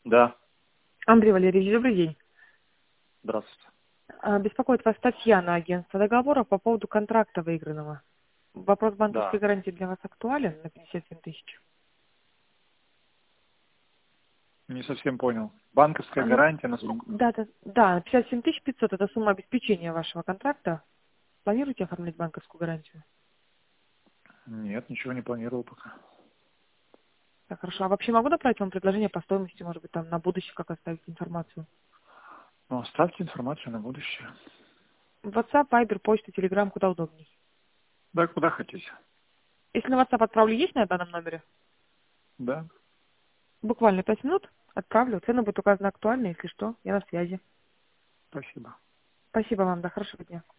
Да, Андрей Валерьевич, добрый день. здравствуйте. Беспокоит вас Татьяна, агентство договоров по поводу контракта выигранного. Вопрос банковской Да, гарантии для вас актуален на 57 тысяч? не совсем понял. Банковская Ну, гарантия на сколько? да, 57 500 это сумма обеспечения вашего контракта. Планируете оформлять банковскую гарантию? Нет, ничего не планировал пока. Так, хорошо. А вообще могу направить вам предложение по стоимости, может быть, там на будущее, как оставить информацию? Ну, оставьте информацию на будущее. WhatsApp, Viber, почта, Telegram, куда удобней. Да, куда хотите. Если на WhatsApp отправлю, есть на данном номере? Да, Буквально 5 минут отправлю. Цена будет указана актуальна, если что, я на связи. спасибо. Спасибо вам, да, хорошего дня.